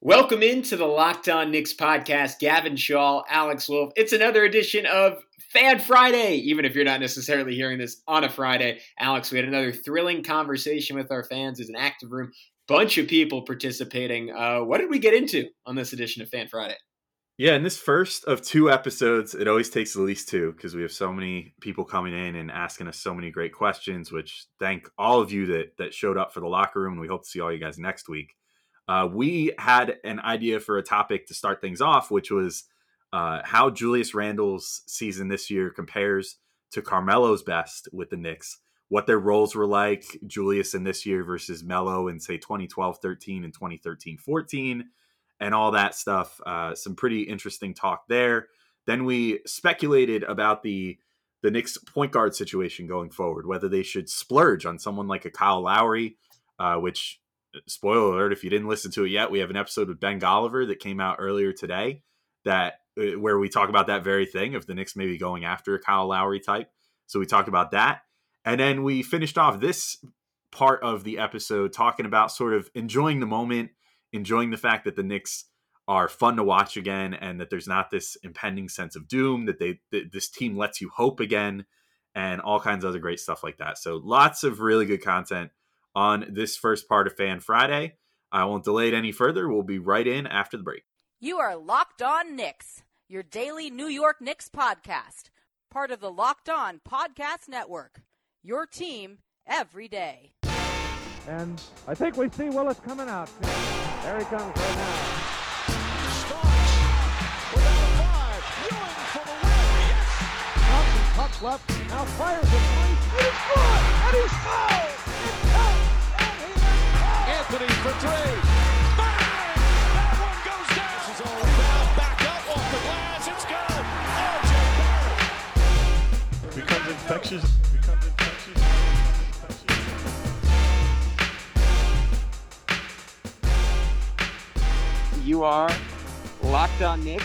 Welcome into the Locked On Knicks podcast. Gavin Shaw, Alex Wolf. It's another edition of Fan Friday, even if you're not necessarily hearing this on a Friday. Alex, we had another thrilling conversation with our fans. There's an active room, bunch of people participating. What did we get into on this edition of Fan Friday? Yeah, in this first of two episodes, it always takes at least two because we have so many people coming in and asking us so many great questions, which thank all of you that showed up for the locker room. And we hope to see all you guys next week. We had an idea for a topic to start things off, which was how Julius Randle's season this year compares to Carmelo's best with the Knicks, what their roles were like, Julius in this year versus Melo in, say, 2012-13 and 2013-14, and all that stuff. Some pretty interesting talk there. Then we speculated about the Knicks point guard situation going forward, whether they should splurge on someone like a Kyle Lowry, which, spoiler alert, if you didn't listen to it yet, we have an episode with Ben Golliver that came out earlier today where we talk about that very thing of the Knicks maybe going after a Kyle Lowry type. So we talked about that. And then we finished off this part of the episode talking about sort of enjoying the moment, enjoying the fact that the Knicks are fun to watch again and that there's not this impending sense of doom, that this team lets you hope again, and all kinds of other great stuff like that. So lots of really good content on this first part of Fan Friday. I won't delay it any further. We'll be right in after the break. You are Locked On Knicks, your daily New York Knicks podcast, part of the Locked On Podcast Network, your team every day. And I think we see Willis coming out. There he comes right now. Starks without a five. Ewing for the win. Yes. Thompson cuts left. Now fires it. And he's good. And he's fouled. Anthony for three. Bang! That one goes down. This is all rebound. Back up off the glass. It's good. R.J. Barrett. Becomes infectious. You are Locked On Knicks.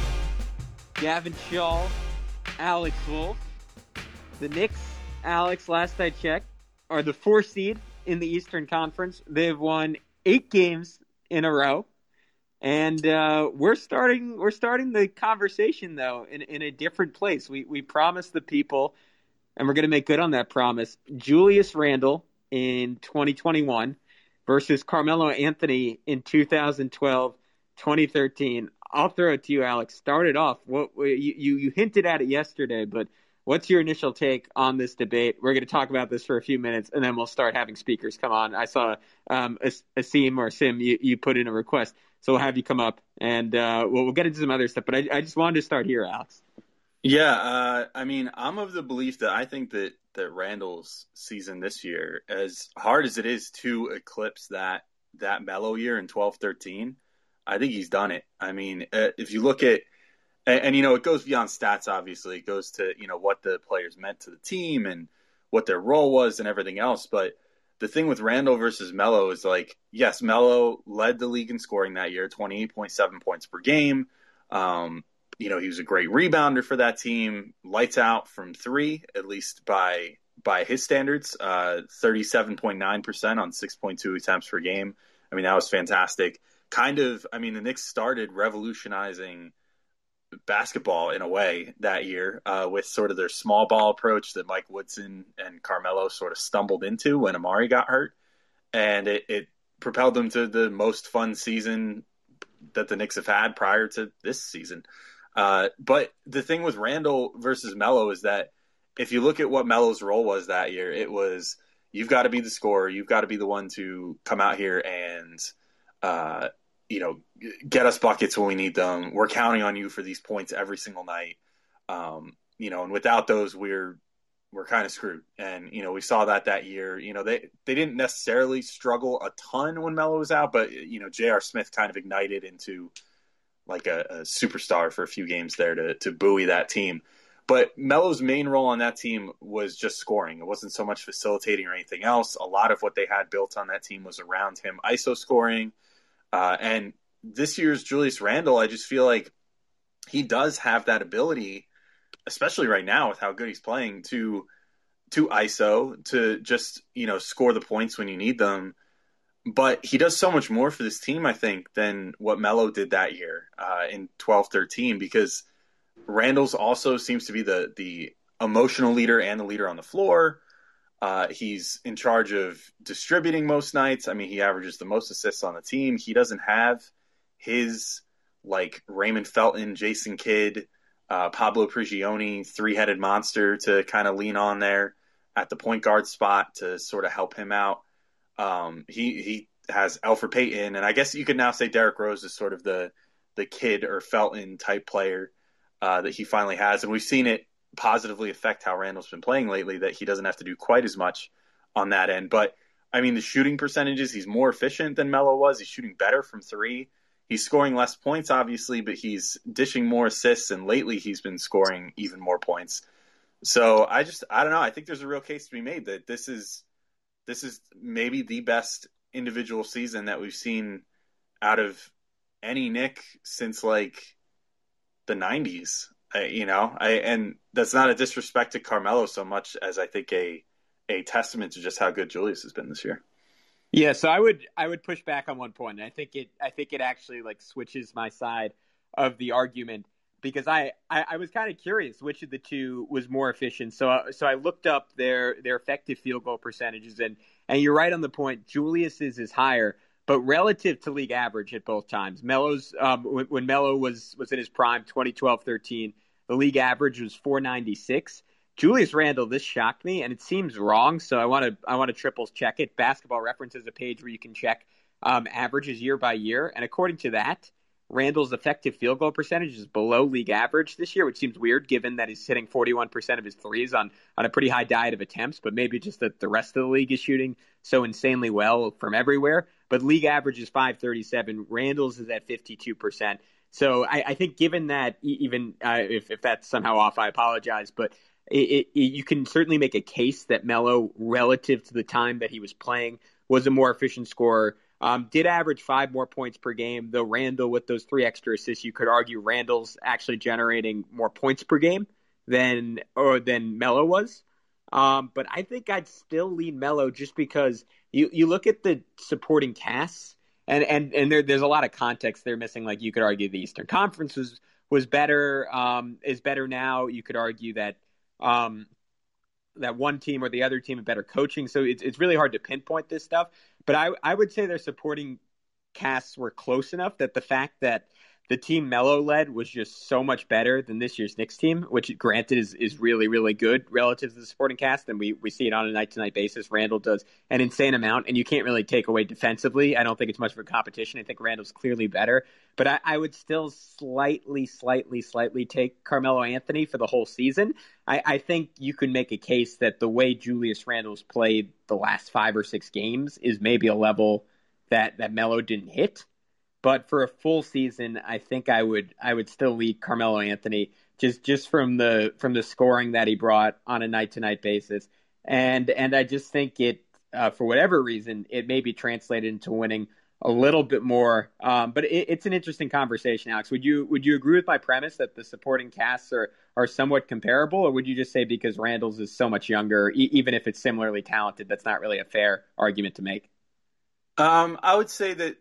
Gavin Shaw, Alex Wolf. The Knicks, Alex, last I checked, are the 4th seed in the Eastern Conference. They've won 8 games in a row. And we're starting the conversation, though, in a different place. We promised the people, and we're going to make good on that promise, Julius Randle in 2021 versus Carmelo Anthony in 2012, 2013. I'll throw it to you, Alex. Start it off. You hinted at it yesterday, but what's your initial take on this debate? We're going to talk about this for a few minutes, and then we'll start having speakers come on. I saw Asim or Sim, you put in a request, so we'll have you come up, and we'll get into some other stuff. But I just wanted to start here, Alex. Yeah, I mean, I'm of the belief that I think that Randle's season this year, as hard as it is to eclipse that Melo year in 12-13, I think he's done it. I mean, if you look at, and you know, it goes beyond stats, obviously. It goes to, you know, what the players meant to the team and what their role was and everything else. But the thing with Randle versus Melo is, like, yes, Melo led the league in scoring that year, 28.7 points per game. You know, he was a great rebounder for that team, lights out from three, at least by his standards, 37.9% on 6.2 attempts per game. I mean, that was fantastic. The Knicks started revolutionizing basketball in a way that year with sort of their small ball approach that Mike Woodson and Carmelo sort of stumbled into when Amari got hurt. And it propelled them to the most fun season that the Knicks have had prior to this season. But the thing with Randle versus Melo is that if you look at what Melo's role was that year, it was, you've got to be the scorer. You've got to be the one to come out here and, get us buckets when we need them. We're counting on you for these points every single night. And without those, we're kind of screwed. And, you know, we saw that year. You know, they didn't necessarily struggle a ton when Melo was out, but, you know, J.R. Smith kind of ignited into like a superstar for a few games there to buoy that team. But Melo's main role on that team was just scoring. It wasn't so much facilitating or anything else. A lot of what they had built on that team was around him ISO scoring. And this year's Julius Randle, I just feel like he does have that ability, especially right now with how good he's playing, to ISO, to just, you know, score the points when you need them. But he does so much more for this team, I think, than what Melo did that year in 12-13, because Randall's also seems to be the emotional leader and the leader on the floor. He's in charge of distributing most nights. I mean, he averages the most assists on the team. He doesn't have his like Raymond Felton, Jason Kidd, Pablo Prigioni, three-headed monster to kind of lean on there at the point guard spot to sort of help him out. He has Elfrid Payton, and I guess you could now say Derrick Rose is sort of the Kidd or Felton type player that he finally has, and we've seen it positively affect how Randall's been playing lately, that he doesn't have to do quite as much on that end. But I mean, the shooting percentages, he's more efficient than Melo was. He's shooting better from three. He's scoring less points, obviously, but he's dishing more assists, and lately he's been scoring even more points. So I don't know. I think there's a real case to be made that this is maybe the best individual season that we've seen out of any Knick since like the 90s. And that's not a disrespect to Carmelo so much as I think a testament to just how good Julius has been this year. Yeah, so I would push back on one point. I think it actually like switches my side of the argument, because I was kind of curious which of the two was more efficient. So I looked up their effective field goal percentages, and you're right on the point. Julius's is higher, but relative to league average at both times. Melo's when Melo was in his prime, 2012-13, the league average was 496. Julius Randle, this shocked me, and it seems wrong, so I want to triple check it. Basketball Reference is a page where you can check averages year by year, and according to that, Randle's effective field goal percentage is below league average this year, which seems weird given that he's hitting 41% of his threes on a pretty high diet of attempts, but maybe just that the rest of the league is shooting so insanely well from everywhere. But league average is 537. Randle's is at 52%. So I think given that, even if that's somehow off, I apologize, but you can certainly make a case that Melo, relative to the time that he was playing, was a more efficient scorer. Did average 5 more points per game, though Randle, with those 3 extra assists, you could argue Randle's actually generating more points per game than Melo was. But I think I'd still lean Melo just because you look at the supporting casts, and there's a lot of context they're missing. Like you could argue the Eastern Conference was better, is better now. You could argue that that one team or the other team had better coaching. So it's really hard to pinpoint this stuff. But I would say their supporting casts were close enough that the fact that the team Melo led was just so much better than this year's Knicks team, which granted is really, really good relative to the supporting cast. And we see it on a night-to-night basis. Randle does an insane amount, and you can't really take away defensively. I don't think it's much of a competition. I think Randle's clearly better. But I would still slightly take Carmelo Anthony for the whole season. I think you could make a case that the way Julius Randle's played the last 5 or 6 games is maybe a level that Melo didn't hit. But for a full season, I think I would still lead Carmelo Anthony just from the scoring that he brought on a night-to-night basis. And I just think it, for whatever reason, it may be translated into winning a little bit more. But it's an interesting conversation, Alex. Would you agree with my premise that the supporting casts are somewhat comparable, or would you just say because Randle's is so much younger, even if it's similarly talented, that's not really a fair argument to make? I would say that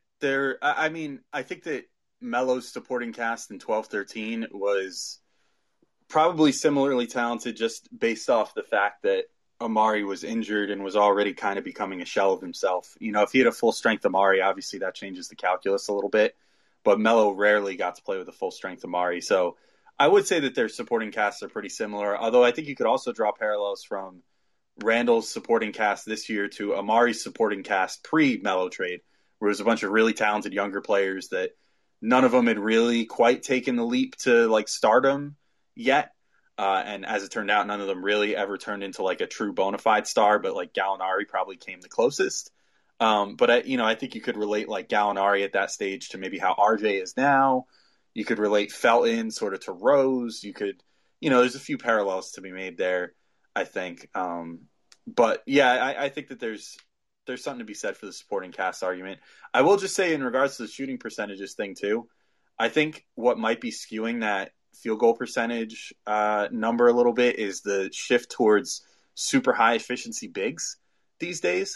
I think that Melo's supporting cast in 12-13 was probably similarly talented just based off the fact that Amari was injured and was already kind of becoming a shell of himself. If he had a full-strength Amari, obviously that changes the calculus a little bit, but Melo rarely got to play with a full-strength Amari. So I would say that their supporting casts are pretty similar, although I think you could also draw parallels from Randle's supporting cast this year to Amari's supporting cast pre-Melo trade, where it was a bunch of really talented younger players that none of them had really quite taken the leap to like stardom yet. And as it turned out, none of them really ever turned into like a true bona fide star, but like Gallinari probably came the closest. But I think you could relate like Gallinari at that stage to maybe how RJ is now. You could relate Felton sort of to Rose. You could, there's a few parallels to be made there, I think. But yeah, I think that there's something to be said for the supporting cast argument. I will just say in regards to the shooting percentages thing too, I think what might be skewing that field goal percentage number a little bit is the shift towards super high efficiency bigs these days.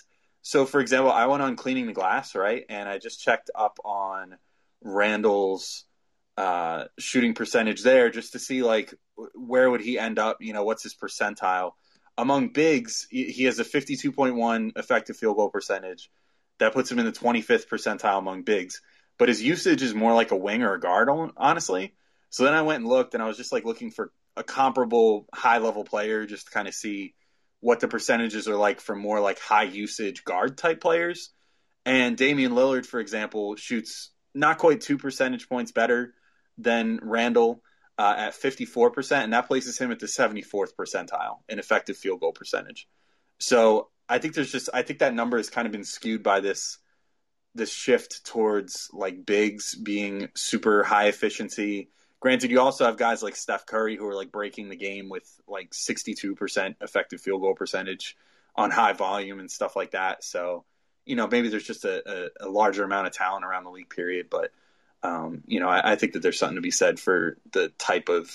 So, for example, I went on Cleaning the Glass, right? And I just checked up on Randall's shooting percentage there just to see, like, where would he end up? You know, what's his percentile? Among bigs, he has a 52.1 effective field goal percentage. That puts him in the 25th percentile among bigs. But his usage is more like a wing or a guard, honestly. So then I went and looked, and I was just like looking for a comparable high-level player just to kind of see what the percentages are like for more like high-usage guard-type players. And Damian Lillard, for example, shoots not quite 2 percentage points better than Randall at 54%, and that places him at the 74th percentile in effective field goal percentage. So I think that number has kind of been skewed by this shift towards like bigs being super high efficiency. Granted, you also have guys like Steph Curry who are like breaking the game with like 62% effective field goal percentage on high volume and stuff like that. So, you know, maybe there's just a larger amount of talent around the league period. But, you know, I think that there's something to be said for the type of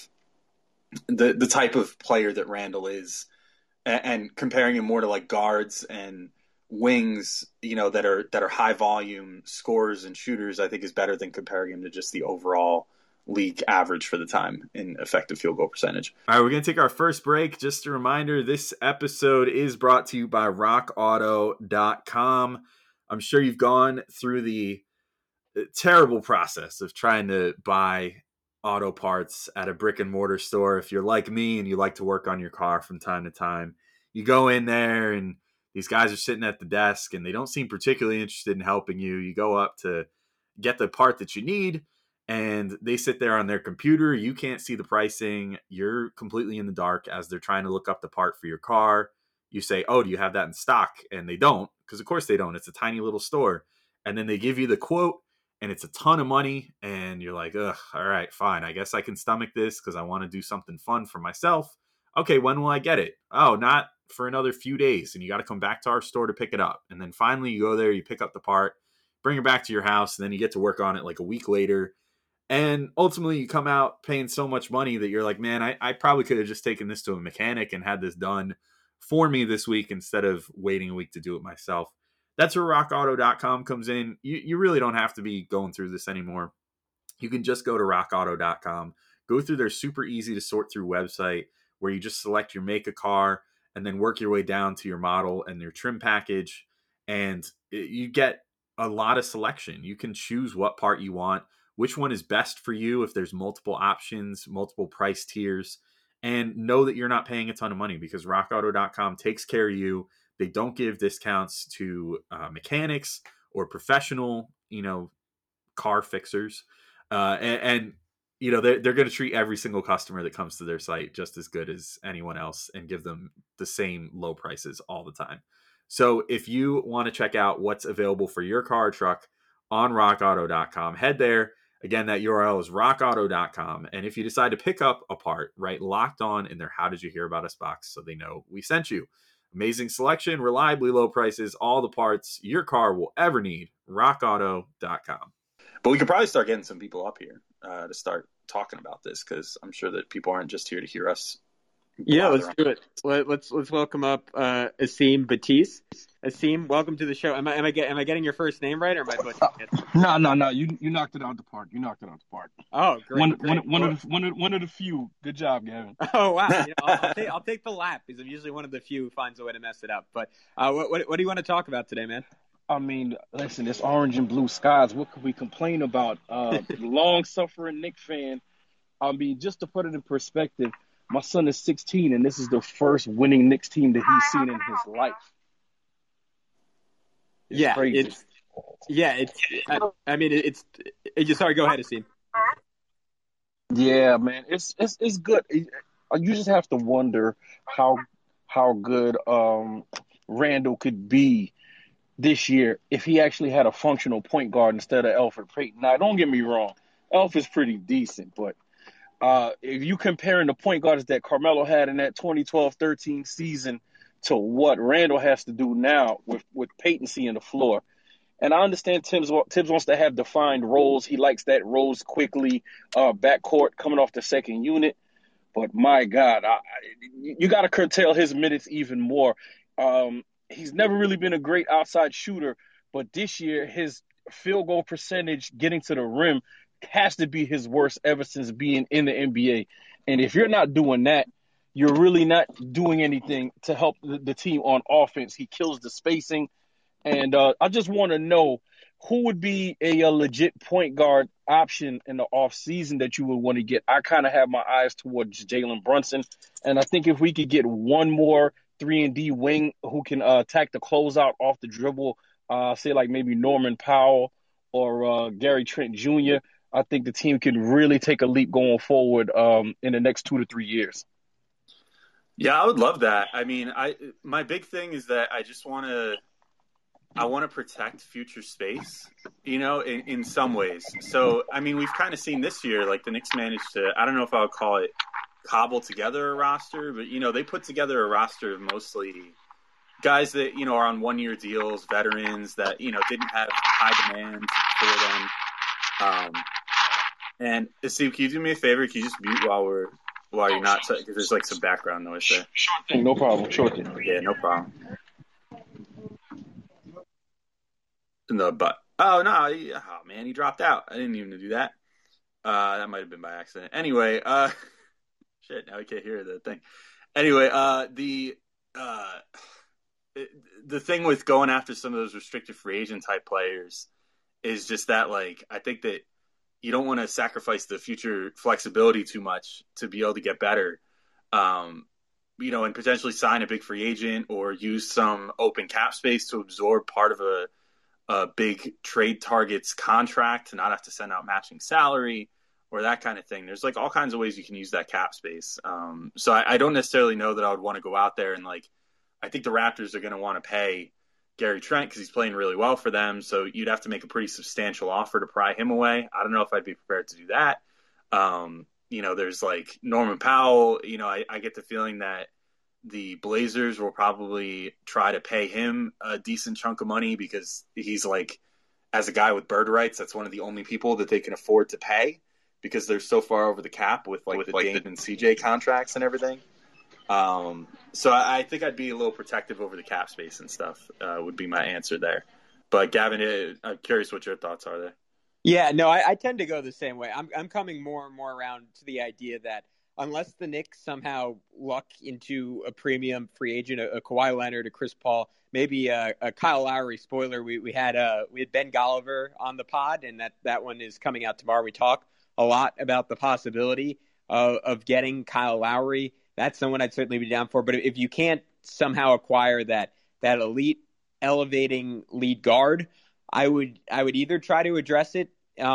player that Randall is, and comparing him more to like guards and wings, you know, that are high volume scorers and shooters, I think is better than comparing him to just the overall league average for the time in effective field goal percentage. All right, we're going to take our first break. Just a reminder, this episode is brought to you by rockauto.com. I'm sure you've gone through the terrible process of trying to buy auto parts at a brick and mortar store. If you're like me and you like to work on your car from time to time, you go in there and these guys are sitting at the desk and they don't seem particularly interested in helping you. You go up to get the part that you need and they sit there on their computer. You can't see the pricing. You're completely in the dark as they're trying to look up the part for your car. You say, "Oh, do you have that in stock?" And they don't, because of course they don't. It's a tiny little store. And then they give you the quote and it's a ton of money. And you're like, ugh, all right, fine. I guess I can stomach this because I want to do something fun for myself. Okay, when will I get it? Oh, not for another few days. And you got to come back to our store to pick it up. And then finally you go there, you pick up the part, bring it back to your house, and then you get to work on it like a week later. And ultimately you come out paying so much money that you're like, man, I probably could have just taken this to a mechanic and had this done for me this week instead of waiting a week to do it myself. That's where rockauto.com comes in. You really don't have to be going through this anymore. You can just go to rockauto.com, go through their super easy to sort through website where you just select your make of car and then work your way down to your model and your trim package. And you get a lot of selection. You can choose what part you want, which one is best for you if there's multiple options, multiple price tiers, and know that you're not paying a ton of money because rockauto.com takes care of you. They don't give discounts to mechanics or professional, you know, car fixers. And you know, they're going to treat every single customer that comes to their site just as good as anyone else and give them the same low prices all the time. So if you want to check out what's available for your car or truck on rockauto.com, head there. Again, that URL is rockauto.com. And if you decide to pick up a part, write Locked On in their How Did You Hear About Us box so they know we sent you. Amazing selection, reliably low prices, all the parts your car will ever need. rockauto.com. But we could probably start getting some people up here to start talking about this, because I'm sure that people aren't just here to hear us. Yeah, let's do it. Let's welcome up Asim Batiste. Asim, welcome to the show. Am I getting your first name right, or am I butchering it? No. You knocked it out the park. Oh, great. One of the few. Good job, Gavin. Oh wow. You know, I'll take the lap because I'm usually one of the few who finds a way to mess it up. But what do you want to talk about today, man? I mean, listen, it's orange and blue skies. What could we complain about? Long-suffering Knicks fan. I mean, just to put it in perspective, my son is 16, and this is the first winning Knicks team that he's seen in his life. It's crazy. Sorry, go ahead, Asim. Yeah, man, it's good. You just have to wonder how good Randall could be this year if he actually had a functional point guard instead of Elfrid Payton. Now, don't get me wrong, Elf is pretty decent, but if you comparing the point guards that Carmelo had in that 2012-13 season to what Randall has to do now with Payton seeing the floor. And I understand Tibbs wants to have defined roles. He likes that rose quickly, backcourt coming off the second unit. But my God, you got to curtail his minutes even more. he's never really been a great outside shooter, but this year his field goal percentage getting to the rim has to be his worst ever since being in the NBA. And if you're not doing that, you're really not doing anything to help the team on offense. He kills the spacing. And I just want to know who would be a legit point guard option in the offseason that you would want to get. I kind of have my eyes towards Jalen Brunson. And I think if we could get one more 3-and-D wing who can attack the closeout off the dribble, say like maybe Norman Powell or Gary Trent Jr., I think the team can really take a leap going forward in the next 2 to 3 years. Yeah, I would love that. I mean, my big thing is that I just want to protect future space, in some ways. So, I mean, we've kind of seen this year, like the Knicks managed to, I don't know if I would call it cobble together a roster, but, they put together a roster of mostly guys that, are on 1-year deals, veterans that, didn't have high demand for them. And Steve, can you do me a favor? Can you just mute while you're not, because there's like some background noise there. Sure thing, no problem. Sure thing. Yeah, no problem. Man, he dropped out. I didn't even do that. That might have been by accident. Anyway, shit, now I can't hear the thing. Anyway, the thing with going after some of those restricted free agent type players is just that, like, I think that you don't want to sacrifice the future flexibility too much to be able to get better, and potentially sign a big free agent or use some open cap space to absorb part of a big trade target's contract to not have to send out matching salary or that kind of thing. There's like all kinds of ways you can use that cap space. So I don't necessarily know that I would want to go out there and I think the Raptors are going to want to pay Gary Trent because he's playing really well for them. So you'd have to make a pretty substantial offer to pry him away. I don't know if I'd be prepared to do that. There's like Norman Powell. I get the feeling that the Blazers will probably try to pay him a decent chunk of money because he's like, as a guy with bird rights, that's one of the only people that they can afford to pay because they're so far over the cap with the Dame and CJ contracts and everything. So I think I'd be a little protective over the cap space and stuff, would be my answer there. But Gavin, I'm curious what your thoughts are there. Yeah, no, I tend to go the same way. I'm coming more and more around to the idea that unless the Knicks somehow luck into a premium free agent, a Kawhi Leonard, a Chris Paul, maybe a Kyle Lowry. Spoiler: we had Ben Golliver on the pod, and that one is coming out tomorrow. We talk a lot about the possibility of getting Kyle Lowry. That's someone I'd certainly be down for. But if you can't somehow acquire that elite, elevating lead guard, I would either try to address it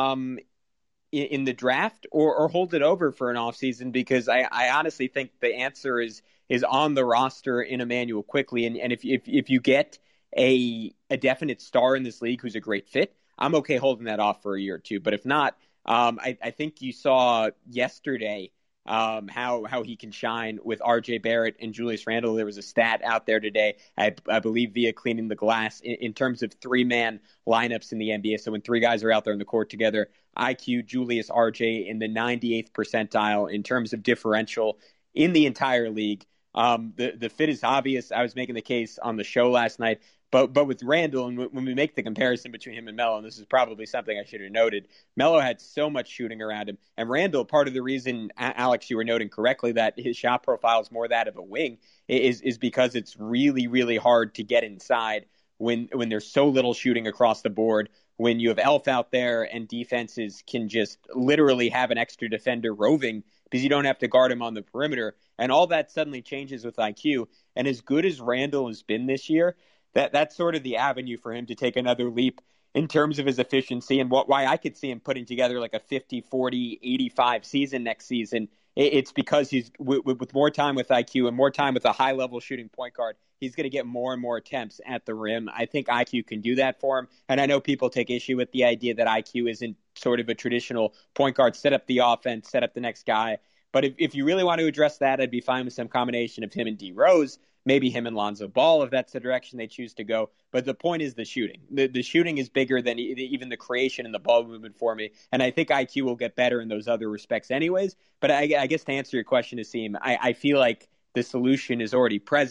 in the draft or hold it over for an offseason, because I honestly think the answer is on the roster in Immanuel Quickley. And if you get a definite star in this league who's a great fit, I'm okay holding that off for a year or two. But if not, I think you saw yesterday how he can shine with RJ Barrett and Julius Randle. There was a stat out there today, I believe via Cleaning the Glass, in terms of 3-man lineups in the NBA. So when 3 guys are out there in the court together, IQ, Julius, RJ in the 98th percentile in terms of differential in the entire league. The fit is obvious. I was making the case on the show last night. But with Randle, and when we make the comparison between him and Melo, and this is probably something I should have noted, Melo had so much shooting around him. And Randle, part of the reason, Alex, you were noting correctly, that his shot profile is more that of a wing is because it's really, really hard to get inside when there's so little shooting across the board, when you have Elf out there and defenses can just literally have an extra defender roving because you don't have to guard him on the perimeter. And all that suddenly changes with IQ. And as good as Randle has been this year, that's sort of the avenue for him to take another leap in terms of his efficiency, and why I could see him putting together like a 50, 40, 85 season next season. It's because he's with more time with IQ and more time with a high-level shooting point guard, he's going to get more and more attempts at the rim. I think IQ can do that for him, and I know people take issue with the idea that IQ isn't sort of a traditional point guard, set up the offense, set up the next guy. But if you really want to address that, I'd be fine with some combination of him and D. Rose, maybe him and Lonzo Ball, if that's the direction they choose to go. But the point is the shooting. The shooting is bigger than even the creation and the ball movement for me. And I think IQ will get better in those other respects anyways. But I guess to answer your question, Asim, I feel like the solution is already present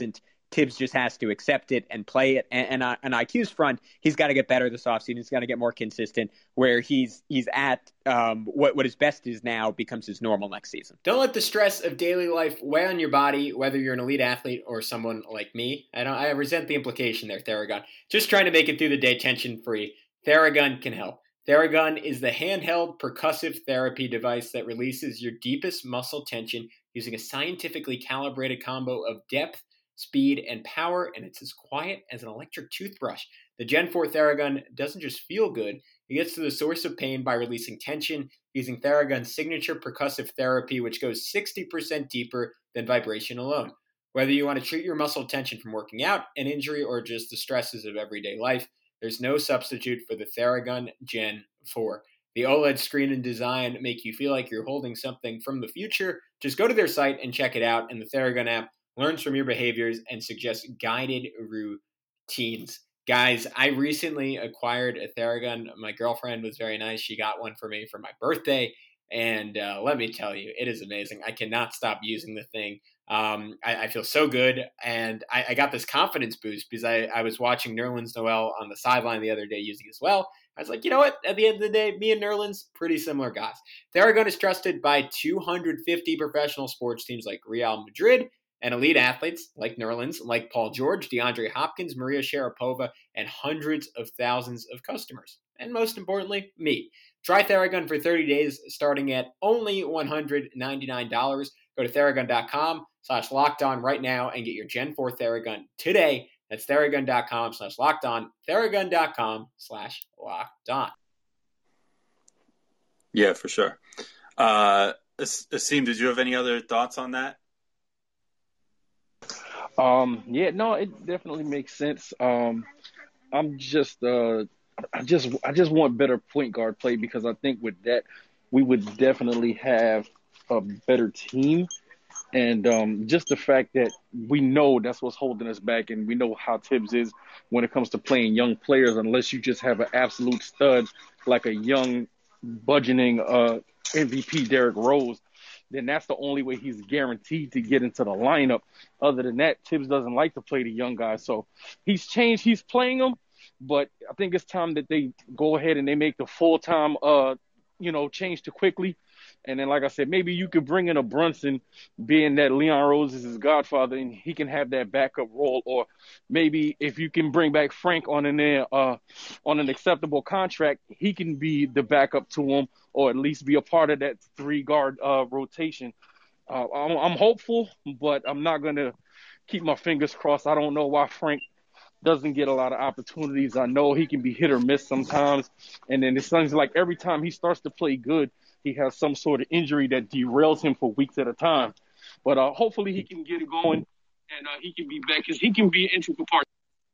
Tibbs just has to accept it and play it. And on IQ's front, he's got to get better this offseason. He's got to get more consistent where he's at what his best is now becomes his normal next season. Don't let the stress of daily life weigh on your body, whether you're an elite athlete or someone like me. I resent the implication there, Theragun. Just trying to make it through the day tension-free. Theragun can help. Theragun is the handheld percussive therapy device that releases your deepest muscle tension using a scientifically calibrated combo of depth, speed, and power, and it's as quiet as an electric toothbrush. The Gen 4 Theragun doesn't just feel good, it gets to the source of pain by releasing tension using Theragun's signature percussive therapy, which goes 60% deeper than vibration alone. Whether you want to treat your muscle tension from working out, an injury, or just the stresses of everyday life, there's no substitute for the Theragun Gen 4. The OLED screen and design make you feel like you're holding something from the future. Just go to their site and check it out, and the Theragun app learns from your behaviors and suggests guided routines. Guys, I recently acquired a Theragun. My girlfriend was very nice. She got one for me for my birthday. And let me tell you, it is amazing. I cannot stop using the thing. I feel so good. And I got this confidence boost because I was watching Nerlens Noel on the sideline the other day using it as well. I was like, you know what? At the end of the day, me and Nerlens, pretty similar guys. Theragun is trusted by 250 professional sports teams like Real Madrid, and elite athletes like Nerlens, like Paul George, DeAndre Hopkins, Maria Sharapova, and hundreds of thousands of customers. And most importantly, me. Try Theragun for 30 days starting at only $199. Go to Theragun.com/lockedon right now and get your Gen 4 Theragun today. That's Theragun.com/lockedon. Theragun.com/lockedon. Yeah, for sure. Asim, did you have any other thoughts on that? Yeah, no, it definitely makes sense. I just want better point guard play because I think with that we would definitely have a better team. And just the fact that we know that's what's holding us back, and we know how Tibbs is when it comes to playing young players, unless you just have an absolute stud like a young, budgeting MVP Derrick Rose, then that's the only way he's guaranteed to get into the lineup. Other than that, Tibbs doesn't like to play the young guys. So he's changed. He's playing them, but I think it's time that they go ahead and they make the full-time, change to quickly. And then, like I said, maybe you could bring in a Brunson, being that Leon Rose is his godfather, and he can have that backup role. Or maybe if you can bring back Frank on an acceptable contract, he can be the backup to him, or at least be a part of that three-guard rotation. I'm hopeful, but I'm not going to keep my fingers crossed. I don't know why Frank doesn't get a lot of opportunities. I know he can be hit or miss sometimes. And then it seems like every time he starts to play good, he has some sort of injury that derails him for weeks at a time. But hopefully he can get it going, and he can be back because he can be an integral part.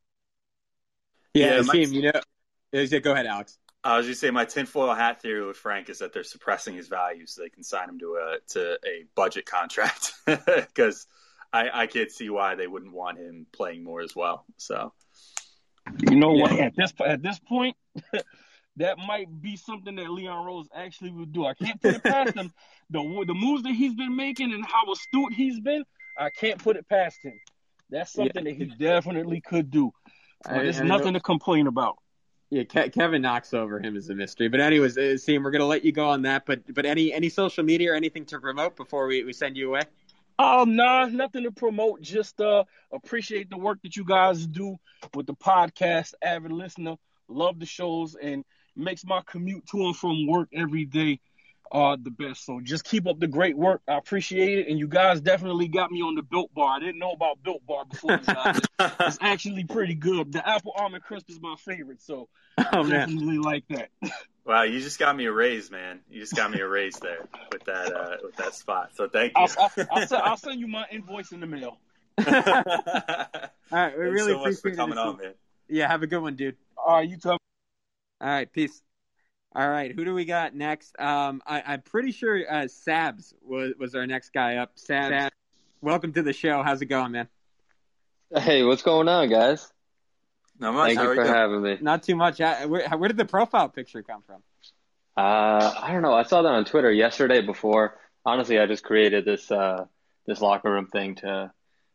Yeah, team, go ahead, Alex. I was just saying my tinfoil hat theory with Frank is that they're suppressing his value so they can sign him to a budget contract because I can't see why they wouldn't want him playing more as well. So, you know what? At this point, that might be something that Leon Rose actually would do. I can't put it past him. The moves that he's been making and how astute he's been, I can't put it past him. That's something that he definitely could do. There's nothing to complain about. Yeah, Kevin knocks over him is a mystery. But anyways, Sam, we're going to let you go on that. But any social media or anything to promote before we send you away? Nah, nothing to promote. Just appreciate the work that you guys do with the podcast. Avid listener, love the shows, and makes my commute to and from work every day the best. So just keep up the great work. I appreciate it. And you guys definitely got me on the Built Bar. I didn't know about Built Bar before. It's actually pretty good. The Apple Almond Crisp is my favorite, so definitely like that. Wow, you just got me a raise, man. You just got me a raise there with that spot. So thank you. I'll send you my invoice in the mail. All right, we really so much appreciate for coming on, man. Yeah, have a good one, dude. All right, you too. All right, peace. All right, who do we got next? I'm pretty sure Sabs was our next guy up. Sabs, welcome to the show. How's it going, man? Hey, what's going on, guys? Not much. Thank you for having me. Not too much. Where did the profile picture come from? I don't know. I saw that on Twitter yesterday before. Honestly, I just created this locker room thing to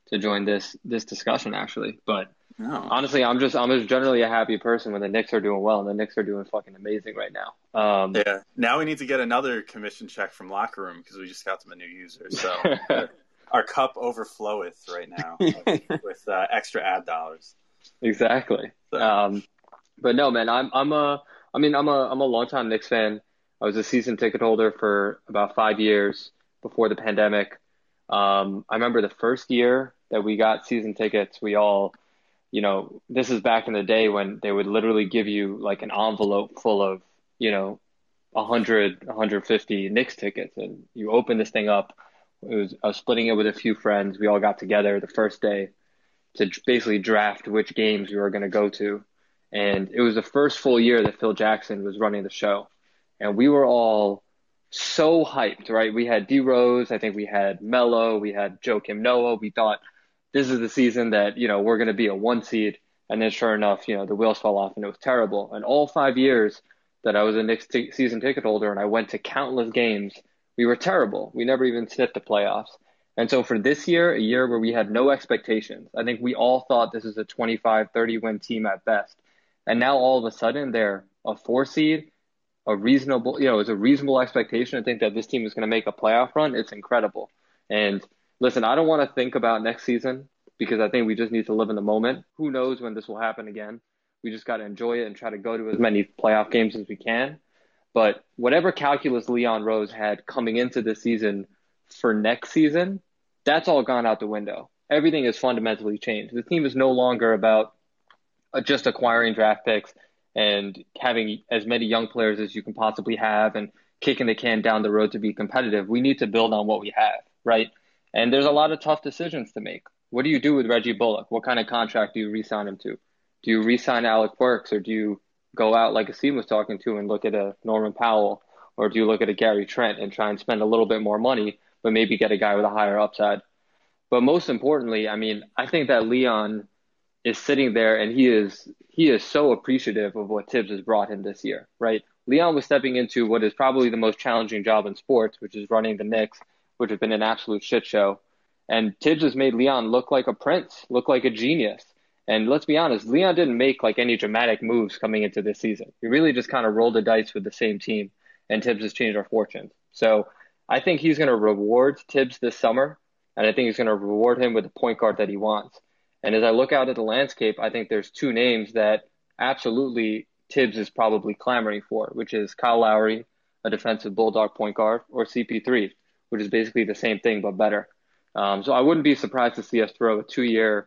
to join this discussion actually. But No. honestly, I'm just generally a happy person when the Knicks are doing well, and the Knicks are doing fucking amazing right now. Yeah. Now we need to get another commission check from Locker Room because we just got them a new user. So our cup overfloweth right now with extra ad dollars. Exactly. So. But no, man, I'm a longtime Knicks fan. I was a season ticket holder for about 5 years before the pandemic. I remember the first year that we got season tickets, we all, this is back in the day when they would literally give you like an envelope full of, 100, 150 Knicks tickets. And you open this thing up. I was splitting it with a few friends. We all got together the first day to basically draft which games we were going to go to. And it was the first full year that Phil Jackson was running the show. And we were all so hyped, right? We had D Rose, I think we had Melo, we had Joakim Noah. We thought this is the season that, we're going to be a 1 seed. And then sure enough, the wheels fell off and it was terrible. And all 5 years that I was a Knicks season ticket holder and I went to countless games, we were terrible. We never even sniffed the playoffs. And so for this year, a year where we had no expectations, I think we all thought this is a 25, 30 win team at best. And now all of a sudden they're a 4 seed, it's a reasonable expectation to think that this team is going to make a playoff run. It's incredible. And listen, I don't want to think about next season because I think we just need to live in the moment. Who knows when this will happen again? We just got to enjoy it and try to go to as many playoff games as we can. But whatever calculus Leon Rose had coming into the season for next season, that's all gone out the window. Everything has fundamentally changed. The team is no longer about just acquiring draft picks and having as many young players as you can possibly have and kicking the can down the road to be competitive. We need to build on what we have, right? And there's a lot of tough decisions to make. What do you do with Reggie Bullock? What kind of contract do you re-sign him to? Do you re-sign Alec Burks, or do you go out like Asim was talking to and look at a Norman Powell, or do you look at a Gary Trent and try and spend a little bit more money, but maybe get a guy with a higher upside? But most importantly, I think that Leon is sitting there and he is so appreciative of what Tibbs has brought him this year, right? Leon was stepping into what is probably the most challenging job in sports, which is running the Knicks, which has been an absolute shit show. And Tibbs has made Leon look like a prince, look like a genius. And let's be honest, Leon didn't make like any dramatic moves coming into this season. He really just kind of rolled the dice with the same team, and Tibbs has changed our fortunes. So I think he's going to reward Tibbs this summer, and I think he's going to reward him with the point guard that he wants. And as I look out at the landscape, I think there's 2 names that absolutely Tibbs is probably clamoring for, which is Kyle Lowry, a defensive bulldog point guard, or CP3, which is basically the same thing but better. So I wouldn't be surprised to see us throw a 2-year,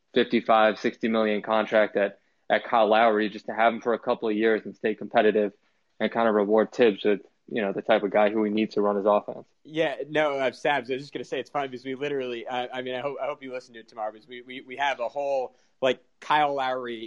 $55, $60 million contract at Kyle Lowry just to have him for a couple of years and stay competitive and kind of reward Tibbs with, the type of guy who he needs to run his offense. Yeah, no, Sabs, I was just going to say it's funny because we literally, I hope you listen to it tomorrow because we have a whole, like, Kyle Lowry,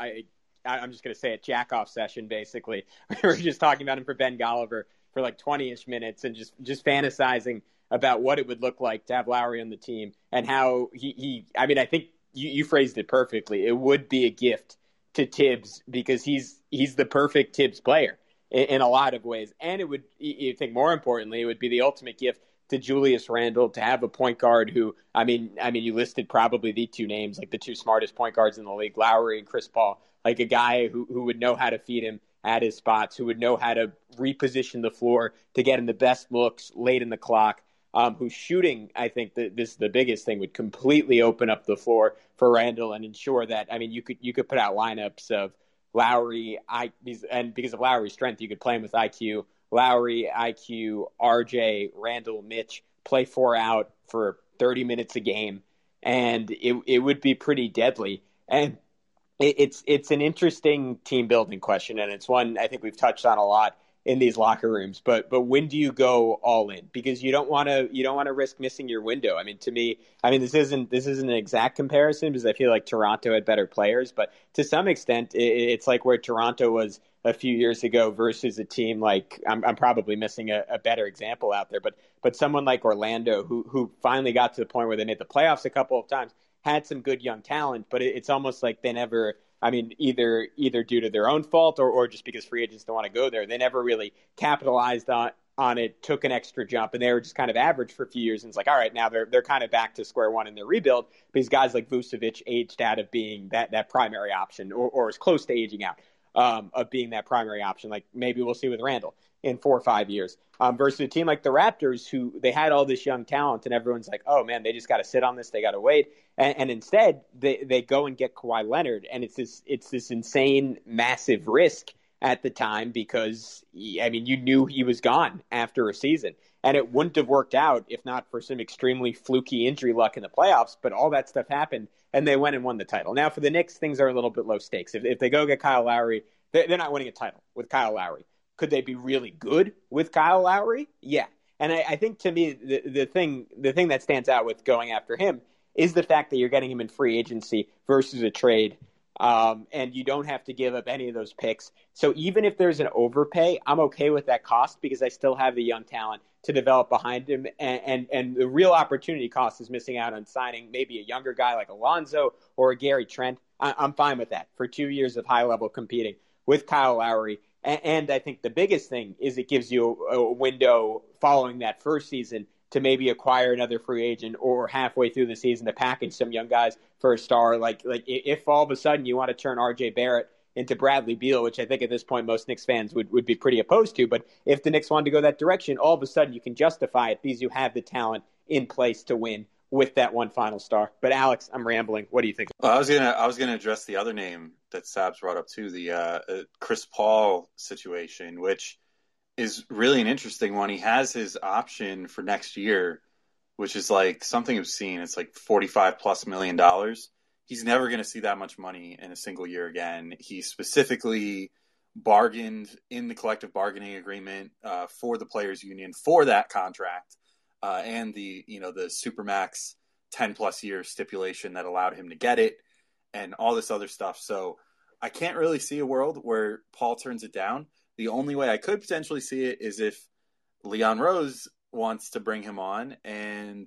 I'm just going to say a jack-off session, basically. We were just talking about him for Ben Golliver for like 20-ish minutes and just fantasizing about what it would look like to have Lowry on the team and how I think you phrased it perfectly. It would be a gift to Tibbs because he's the perfect Tibbs player in a lot of ways. And it would, you think more importantly, it would be the ultimate gift to Julius Randle to have a point guard who, you listed probably the 2 names, like the 2 smartest point guards in the league, Lowry and Chris Paul, like a guy who would know how to feed him at his spots, who would know how to reposition the floor to get him the best looks late in the clock, who's shooting, I think that this is the biggest thing, would completely open up the floor for Randle and ensure that, you could put out lineups of Lowry, and because of Lowry's strength, you could play him with IQ, Lowry, IQ, RJ, Randle, Mitch, play 4 out for 30 minutes a game, and it would be pretty deadly. And it's an interesting team building question, and it's one I think we've touched on a lot in these locker rooms. But when do you go all in? Because you don't want to risk missing your window. To me, this isn't an exact comparison because I feel like Toronto had better players, but to some extent, it's like where Toronto was a few years ago versus a team like I'm probably missing a better example out there, but someone like Orlando who finally got to the point where they made the playoffs a couple of times, had some good young talent, but it's almost like they never. Either due to their own fault or just because free agents don't want to go there, they never really capitalized on it, took an extra jump, and they were just kind of average for a few years. And it's like, all right, now they're kind of back to square one in their rebuild because guys like Vucevic aged out of being that primary option or as close to aging out of being that primary option. Like maybe we'll see with Randall in 4 or 5 years versus a team like the Raptors, who they had all this young talent and everyone's like, oh man, they just got to sit on this. They got to wait. And instead they go and get Kawhi Leonard. And it's this insane, massive risk at the time because, I mean, you knew he was gone after a season. And it wouldn't have worked out if not for some extremely fluky injury luck in the playoffs. But all that stuff happened, and they went and won the title. Now, for the Knicks, things are a little bit low stakes. If they go get Kyle Lowry, they're not winning a title with Kyle Lowry. Could they be really good with Kyle Lowry? Yeah. And I think, to me, the thing that stands out with going after him is the fact that you're getting him in free agency versus a trade. And you don't have to give up any of those picks. So even if there's an overpay, I'm okay with that cost because I still have the young talent to develop behind him. And the real opportunity cost is missing out on signing maybe a younger guy like Alonzo or a Gary Trent. I'm fine with that for 2 years of high-level competing with Kyle Lowry. And I think the biggest thing is it gives you a window following that first season to maybe acquire another free agent or halfway through the season to package some young guys for a star. Like if all of a sudden you want to turn RJ Barrett into Bradley Beal, which I think at this point most Knicks fans would be pretty opposed to, but if the Knicks wanted to go that direction, all of a sudden you can justify it because you have the talent in place to win with that one final star. But Alex, I'm rambling. What do you think? Well, I was gonna address the other name that Sabs brought up too, the Chris Paul situation, which is really an interesting one. He has his option for next year, which is like something obscene. It's like $45+ million. He's never going to see that much money in a single year again. He specifically bargained in the collective bargaining agreement for the players union for that contract and the Supermax 10+ year stipulation that allowed him to get it and all this other stuff. So I can't really see a world where Paul turns it down. The only way I could potentially see it is if Leon Rose wants to bring him on. And,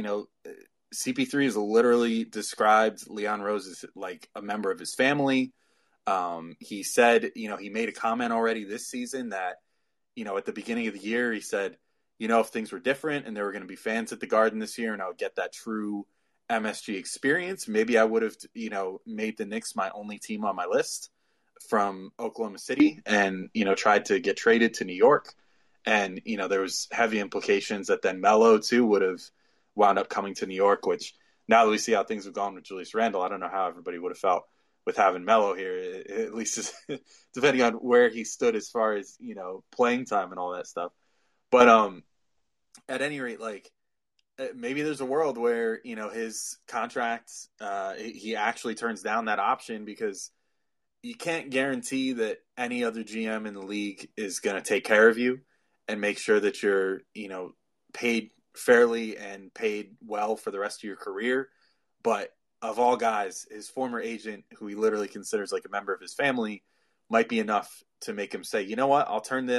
CP3 has literally described Leon Rose as like a member of his family. He said, he made a comment already this season that, at the beginning of the year, he said, if things were different and there were going to be fans at the Garden this year and I would get that true MSG experience, maybe I would have, made the Knicks my only team on my list from Oklahoma City and, tried to get traded to New York. And, there was heavy implications that then Melo too would have wound up coming to New York, which now that we see how things have gone with Julius Randle, I don't know how everybody would have felt with having Melo here, at least depending on where he stood as far as, playing time and all that stuff. But at any rate, like maybe there's a world where, his contract, he actually turns down that option because you can't guarantee that any other GM in the league is going to take care of you and make sure that you're, paid fairly and paid well for the rest of your career. But of all guys, his former agent, who he literally considers like a member of his family, might be enough to make him say, you know what, I'll turn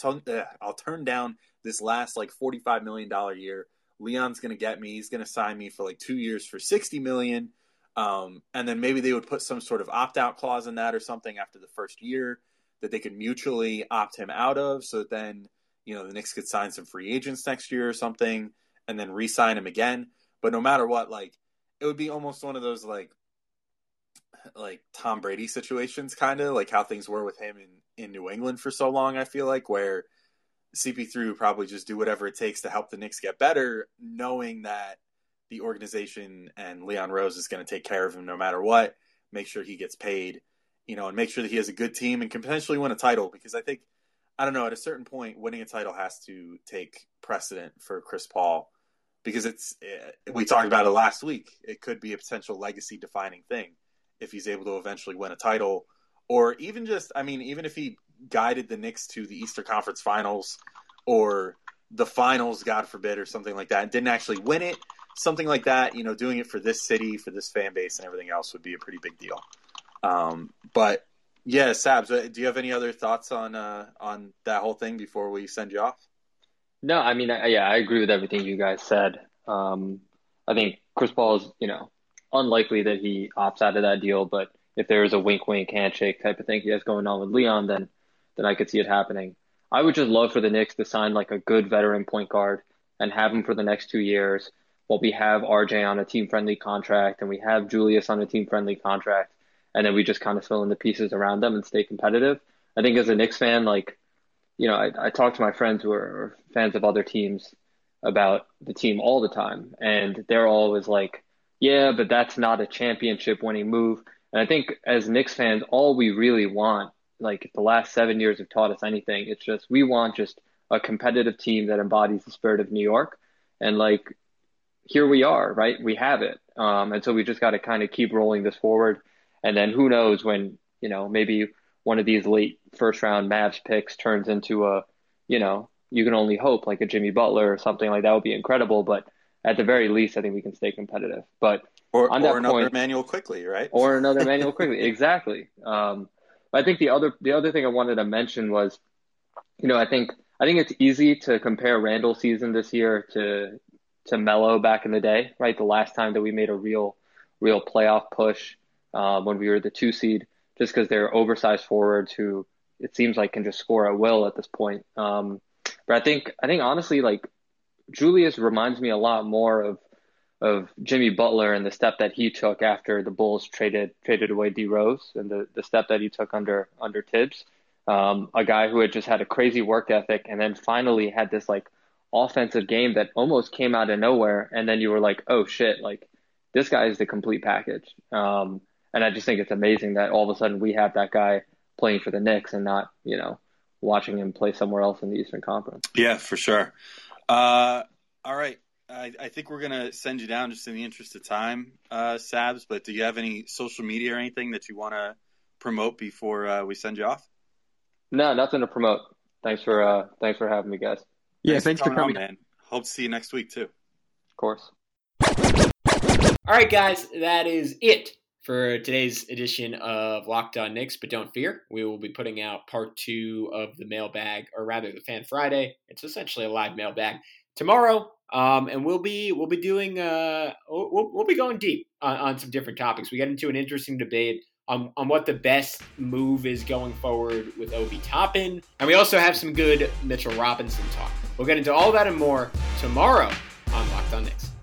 down this last like $45 million year. Leon's going to get me. He's going to sign me for like 2 years for $60 million. And then maybe they would put some sort of opt-out clause in that or something after the first year that they could mutually opt him out of. So then, the Knicks could sign some free agents next year or something and then re-sign him again. But no matter what, like it would be almost one of those like Tom Brady situations, kind of like how things were with him in New England for so long, I feel like, where CP3 would probably just do whatever it takes to help the Knicks get better, knowing that the organization and Leon Rose is going to take care of him no matter what, make sure he gets paid, and make sure that he has a good team and can potentially win a title. Because I think, I don't know, at a certain point, winning a title has to take precedent for Chris Paul because we talked about it last week. It could be a potential legacy defining thing if he's able to eventually win a title, or even even if he guided the Knicks to the Eastern Conference Finals or the finals, God forbid, or something like that, and didn't actually win it. Something like that, doing it for this city, for this fan base, and everything else would be a pretty big deal. But yeah, Sabs, do you have any other thoughts on that whole thing before we send you off? No, I mean, I agree with everything you guys said. I think Chris Paul is, unlikely that he opts out of that deal, but if there is a wink-wink handshake type of thing he has going on with Leon, then I could see it happening. I would just love for the Knicks to sign like a good veteran point guard and have him for the next 2 years while we have RJ on a team-friendly contract and we have Julius on a team-friendly contract, and then we just kind of fill in the pieces around them and stay competitive. I think as a Knicks fan, like, you know, I talk to my friends who are fans of other teams about the team all the time, and they're always like, yeah, but that's not a championship winning move. And I think as Knicks fans, all we really want, like the last 7 years have taught us anything, it's just we want just a competitive team that embodies the spirit of New York. And like, here we are, right? We have it. And so we just got to kind of keep rolling this forward. And then who knows when, you know, maybe one of these late first round Mavs picks turns into a, you know, you can only hope like a Jimmy Butler or something like that would be incredible. But at the very least, I think we can stay competitive. But or on that another point, Emmanuel Quickly, right? Or another Emmanuel Quickly, exactly. I think the other thing I wanted to mention was, you know, I think it's easy to compare Randall's season this year to Melo back in the day, right? The last time that we made a real playoff push when we were the 2 seed, just because they're oversized forwards who it seems like can just score at will at this point. But I think honestly, like Julius reminds me a lot more of Jimmy Butler and the step that he took after the Bulls traded away D Rose and the step that he took under Tibbs. A guy who had just had a crazy work ethic and then finally had this like offensive game that almost came out of nowhere. And then you were like, oh shit, like this guy is the complete package. And I just think it's amazing that all of a sudden we have that guy playing for the Knicks and not, you know, watching him play somewhere else in the Eastern Conference. Yeah, for sure. All right. I think we're going to send you down just in the interest of time, Sabs, but do you have any social media or anything that you want to promote before we send you off? No, nothing to promote. Thanks for having me, guys. Yeah, thanks for coming. On, man. Hope to see you next week, too. Of course. All right, guys, that is it for today's edition of Locked On Knicks. But don't fear, we will be putting out part 2 of the mailbag, or rather the Fan Friday. It's essentially a live mailbag tomorrow, and we'll be doing we'll be going deep on some different topics. We get into an interesting debate on what the best move is going forward with Obi Toppin, and we also have some good Mitchell Robinson talk. We'll get into all that and more tomorrow on Locked On Knicks.